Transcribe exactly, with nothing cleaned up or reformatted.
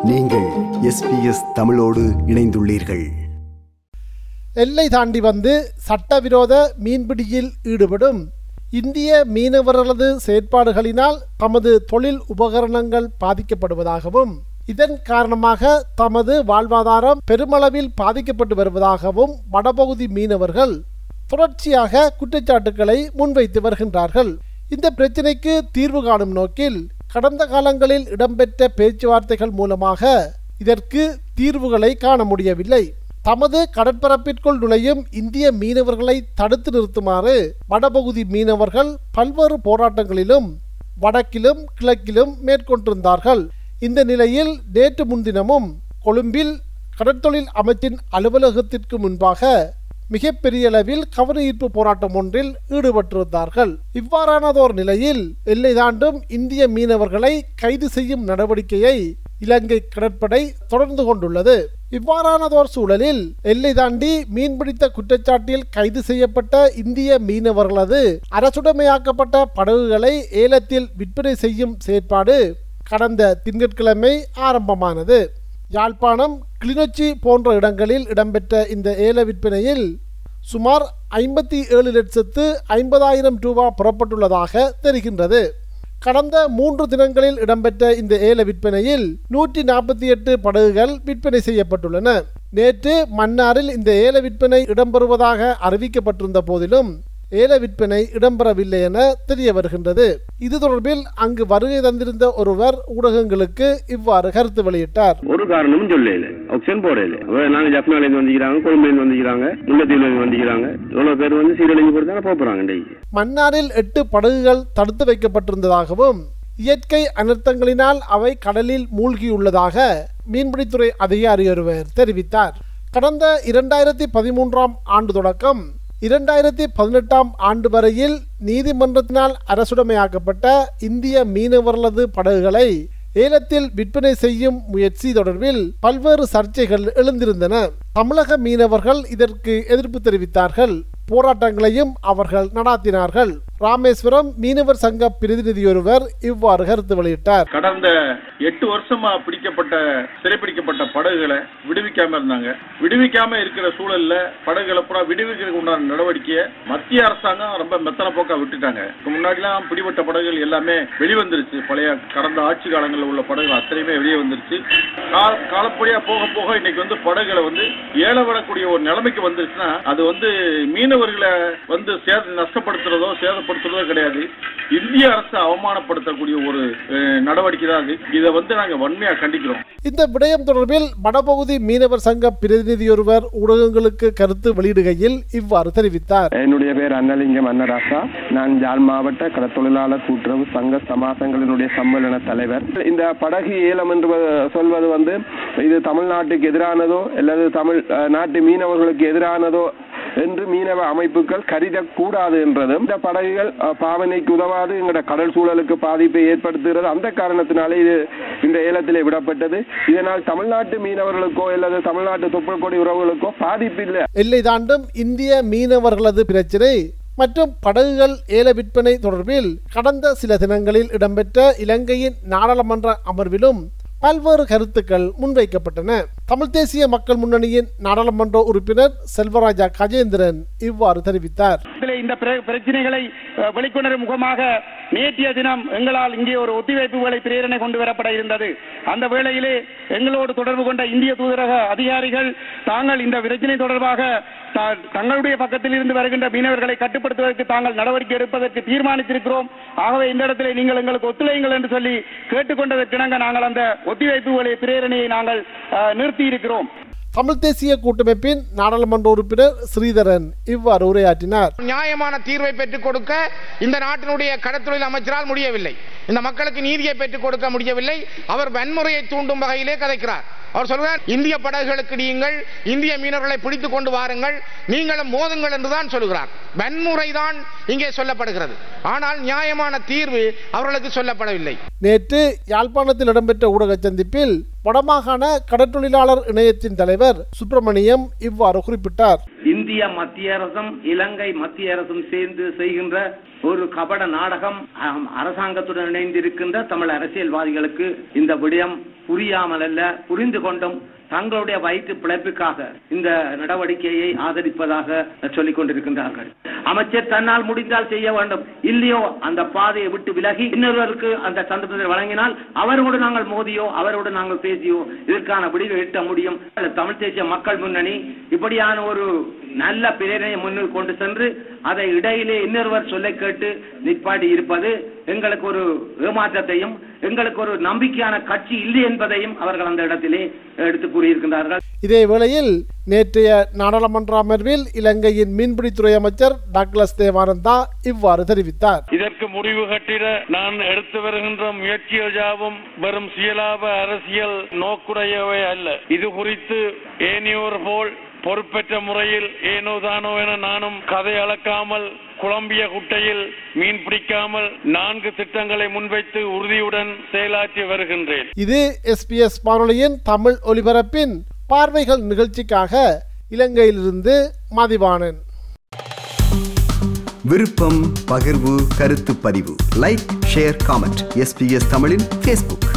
நீங்கள் S B S தமிழோடு இணைந்துள்ளீர்கள். எல்லை தாண்டி வந்து சட்டவிரோத மீன்பிடியில் ஈடுபடும் இந்திய மீனவர்களது செயற்பாடுகளினால் தமது தொழில் உபகரணங்கள் பாதிக்கப்படுவதாகவும் இதன் காரணமாக தமது வாழ்வாதாரம் பெருமளவில் பாதிக்கப்பட்டு வருவதாகவும் வடபகுதி மீனவர்கள் தொடர்ச்சியாக குற்றச்சாட்டுக்களை முன்வைத்து வருகின்றார்கள். இந்த பிரச்சினைக்கு தீர்வு காணும் நோக்கில் கடந்த காலங்களில் இடம்பெற்ற பேச்சுவார்த்தைகள் மூலமாக இதற்கு தீர்வுகளை காண முடியவில்லை. தமது கடற்பரப்பிற்குள் நுழையும் இந்திய மீனவர்களை தடுத்து நிறுத்துமாறு வடபகுதி மீனவர்கள் பல்வேறு போராட்டங்களிலும் வடக்கிலும் கிழக்கிலும் மேற்கொண்டிருந்தார்கள். இந்த நிலையில் நேற்று முன்தினமும் கொழும்பில் கடற்தொழில் அமைச்சின் அலுவலகத்திற்கு முன்பாக மிகப்பெரிய அளவில் கவனஈர்ப்பு போராட்டம் ஒன்றில் ஈடுபட்டிருந்தார்கள். இவ்வாறானதோர் நிலையில் எல்லை தாண்டும் இந்திய மீனவர்களை கைது செய்யும் நடவடிக்கையை இலங்கை கடற்படை தொடர்ந்து கொண்டுள்ளது. இவ்வாறானதோர் சூழலில் எல்லை தாண்டி மீன்பிடித்த குற்றச்சாட்டில் கைது செய்யப்பட்ட இந்திய மீனவர்களது அரசுடைமையாக்கப்பட்ட படகுகளை ஏலத்தில் விற்பனை செய்யும் செயற்பாடு கடந்த திங்கட்கிழமை ஆரம்பமானது. யாழ்ப்பாணம், கிளிநொச்சி போன்ற இடங்களில் இடம்பெற்ற இந்த ஏல விற்பனையில் சுமார் ஐம்பத்தி ஏழு லட்சத்து ஐம்பதாயிரம் ரூபாய் புறப்பட்டுள்ளதாக தெரிகின்றது. கடந்த மூன்று தினங்களில் இடம்பெற்ற இந்த ஏல விற்பனையில் நூற்றி நாற்பத்தி எட்டு படகுகள் விற்பனை செய்யப்பட்டுள்ளன. நேற்று மன்னாரில் இந்த ஏல விற்பனை இடம்பெறுவதாக அறிவிக்கப்பட்டிருந்த போதிலும் ஏல விற்பனை இடம்பெறவில்லை என தெரிய வருகின்றது. இது தொடர்பில் அங்கு வருகை தந்திருந்த ஒருவர் ஊடகங்களுக்கு இவ்வாறு கருத்து வெளியிட்டார். ஒரு காரணமும் சொல்லல, ஆக்ஷன் போடல. நாங்க ஜப்னால இருந்து வந்திருக்காங்க, கொழும்புல இருந்து வந்திருக்காங்க, முல்லைத்தீவுல இருந்து வந்திருக்காங்க. இவ்வளவு பேர் வந்து சீரழிஞ்சு போட்டு போறாங்க. மன்னாரில் எட்டு படகுகள் தடுத்து வைக்கப்பட்டிருந்ததாகவும் இயற்கை அனர்த்தங்களினால் அவை கடலில் மூழ்கியுள்ளதாக மீன்பிடித்துறை அதிகாரி ஒருவர் தெரிவித்தார். கடந்த இரண்டாயிரத்தி பதிமூன்றாம் ஆண்டு தொடக்கம் இரண்டாயிரத்தி பதினெட்டாம் ஆண்டு வரையில் நீதிமன்றத்தினால் அரசுடைமையாக்கப்பட்ட இந்திய மீனவர்களது படகுகளை ஏலத்தில் விற்பனை செய்யும் முயற்சி தொடர்பில் பல்வேறு சர்ச்சைகள் எழுந்திருந்தன. தமிழக மீனவர்கள் இதற்கு எதிர்ப்பு தெரிவித்தார்கள். போராட்டங்களையும் அவர்கள் நடாத்தினார்கள். ராமேஸ்வரம் மீனவர் சங்க பிரதிநிதியொருவர் இவ்வாறு கருத்து வெளியிட்டார். கடந்த எட்டு வருஷமா பிடிக்கப்பட்ட சிறைப்பிடிக்கப்பட்ட படகுகளை விடுவிக்காம இருந்தாங்க. விடுவிக்காம இருக்கிற சூழல்ல படகுகளை பூரா விடுவிக்கிறதுக்கு உண்டான நடவடிக்கையை மத்திய அரசாங்கம் ரொம்ப மெத்தன போக்கா விட்டுட்டாங்க. முன்னாடிலாம் பிடிபட்ட படகுகள் எல்லாமே வெளிவந்துருச்சு. பழைய கடந்த ஆட்சி காலங்களில் உள்ள படகுகள் அத்தனையுமே வெளியே வந்துருச்சு. காலப்படியா போக போக இன்னைக்கு வந்து படகுகளை வந்து ஏல வரக்கூடிய ஒரு நிலைமைக்கு வந்துருச்சுன்னா அது வந்து மீனவர்களை வந்து நஷ்டப்படுத்துறதோ சேதப்படுத்துறதோ கிடையாது. இந்திய அரசு அவமானப்படுத்தக்கூடிய ஒரு நடவடிக்கை தான் அது. இதை வந்து நாங்க வன்மையா கண்டிக்கிறோம். இந்த விடயம் தொடர்பில் வடபகுதி மீனவர் சங்க பிரதிநிதியொருவர் ஊடகங்களுக்கு கருத்து வெளியிடுகையில் இவ்வாறு தெரிவித்தார். என்னுடைய பேர் அன்னலிங்கம் அன்னராசா. நான் யாழ் மாவட்ட கடற்தொழிலாளர் கூட்டுறவு சங்க சமாசங்களினுடைய சம்மேளன தலைவர். இந்த படகு ஏலம் என்று சொல்வது வந்து இது தமிழ்நாட்டுக்கு எதிரானதோ அல்லது தமிழ் நாட்டு மீனவர்களுக்கு எதிரானதோ என்று மீனவ அமைப்புகள் கருதக்கூடாது என்றதும், இந்த படகுகள் பாவனைக்கு உதவாது, எங்களோட கடல் சூழலுக்கு பாதிப்பை ஏற்படுத்துகிறது. அந்த காரணத்தினாலே இது இந்த ஏலத்திலே விடப்பட்டது. இதனால் தமிழ்நாட்டு மீனவர்களுக்கோ அல்லது தமிழ்நாட்டு தொப்புள்கொடி உறவுகளுக்கோ பாதிப்பு இல்லை. எல்லை தாண்டும் இந்திய மீனவர்களது பிரச்சினை மற்றும் படகுகள் ஏல விற்பனை தொடர்பில் கடந்த சில தினங்களில் இடம்பெற்ற இலங்கையின் நாடாளுமன்ற அமர்விலும் பல்வேறு கருத்துக்கள் முன்வைக்கப்பட்டன. தமிழ் தேசிய மக்கள் முன்னணியின் நாடாளுமன்ற உறுப்பினர் செல்வராஜா கஜேந்திரன் இவ்வாறு தெரிவித்தார். இந்த பிரச்சனைகளை வெளிக்கொணரும் முகமாக நேற்றைய தினம் எங்களால் இங்கே ஒரு ஒத்திவைப்பு வேலை பிரேரணை கொண்டு வரப்பட இருந்தது. அந்த வேளையிலே எங்களோடு தொடர்பு கொண்ட இந்திய தூதரக அதிகாரிகள் தாங்கள் இந்த பிரச்சனை தொடர்பாக தங்களுடைய பக்கத்தில் இருந்து வருகின்ற மீனவர்களை கட்டுப்படுத்துவதற்கு தாங்கள் நடவடிக்கை எடுப்பதற்கு தீர்மானித்திருக்கிறோம். ஆகவே இந்த இடத்திலே நீங்கள் எங்களுக்கு ஒத்துழையுங்கள் என்று சொல்லி கேட்டுக்கொண்டதற்கிணங்க நாங்கள் அந்த ஒத்திவைப்பு வேலை பிரேரணையை நாங்கள் நிறுத்தி இருக்கிறோம். தமிழ் தேசிய கூட்டமைப்பின் நாடாளுமன்ற உறுப்பினர் ஸ்ரீதரன் இவ்வாறு உரையாற்றினார். நியாயமான தீர்வை பெற்றுக் கொடுக்க இந்த நாட்டினுடைய கடற்தொழில் அமைச்சரால் முடியவில்லை. இந்த மக்களுக்கு நீதியை பெற்றுக் கொடுக்க முடியவில்லை. அவர் வன்முறையை தூண்டும் வகையிலே கதைக்கிறார். அவர் சொல்கிறார், இந்திய படகுகளுக்கு நீங்கள் இந்திய மீனவர்களை பிடித்துக் கொண்டு வாருங்கள், நீங்களும் மோதுங்கள் என்றுதான் சொல்கிறார். வன்முறை தான் இங்கே சொல்லப்படுகிறது. ஆனால் நியாயமான தீர்வு அவர்களுக்கு சொல்லப்படவில்லை. நேற்று யாழ்ப்பாணத்தில் இடம்பெற்ற ஊடக சந்திப்பில் வடமாகாண கடற்றொழிலாளர் இணையத்தின் தலைவர் சுப்பிரமணியம் இவ்வாறு குறிப்பிட்டார். இந்திய மத்திய அரசும் இலங்கை மத்திய அரசும் சேர்ந்து செய்கின்ற ஒரு கபட நாடகம். அரசாங்கத்துடன் இணைந்திருக்கின்ற தமிழ் அரசியல்வாதிகளுக்கு இந்த விடயம் புரியாமல் அல்ல, புரிந்து கொண்டும் தங்களுடைய வயிற்று பிழைப்புக்காக இந்த நடவடிக்கையை ஆதரிப்பதாக சொல்லிக் கொண்டிருக்கின்றார்கள். அமைச்சர் தன்னால் முடிந்தால் செய்ய வேண்டும், இல்லையோ அந்த பாதையை விட்டு விலகி இன்னொருவருக்கு அந்த சந்தர்ப்பத்தை வழங்கினால் அவரோடு நாங்கள் மோதியோ அவரோடு நாங்கள் பேசியோ இதற்கான விடிவு எட்ட முடியும். தமிழ் தேசிய மக்கள் முன்னணி இப்படியான ஒரு நல்ல பிரேரணையை முன்னில் கொண்டு சென்று அதை இடையிலே இன்னொருவர் சொல்லை கேட்டு நிற்பாடி இருப்பது எங்களுக்கு ஒரு ஏமாற்றத்தையும் எங்களுக்கு ஒரு நம்பிக்கையான கட்சி இல்லை என்பதையும் அவர்கள் அந்த இடத்திலே எடுத்து கூறியிருக்கின்றார்கள். இதே வேளையில் நேற்றைய நாடாளுமன்ற அமர்வில் இலங்கையின் மீன்பிடித்துறை அமைச்சர் டாக்லஸ் தேவானந்தா இவ்வாறு தெரிவித்தார். இதற்கு முடிவு கட்டிட நான் எடுத்து வருகின்ற முயற்சிகள் யாவும் வெறும் சுயலாப அரசியல் நோக்குடையவை அல்ல. இது குறித்து ஏனையோர் போல் பொறுப்பற்ற முறையில் ஏனோ தானோ என நானும் கதை அளக்காமல் குழம்பிய குட்டையில் மீன் பிடிக்காமல் நான்கு திட்டங்களை முன்வைத்து உறுதியுடன் செயலாற்றி வருகின்றேன். இது எஸ்பிஎஸ் வானொலியின் தமிழ் ஒலிபரப்பின் பார்வைகள் நிகழ்ச்சிக்காக இலங்கையிலிருந்து மதிவாணன். விருப்பம், பகிர்வு, கருத்து பதிவு, லைக், ஷேர், காமெண்ட். எஸ்பிஎஸ் தமிழின் ஃபேஸ்புக்.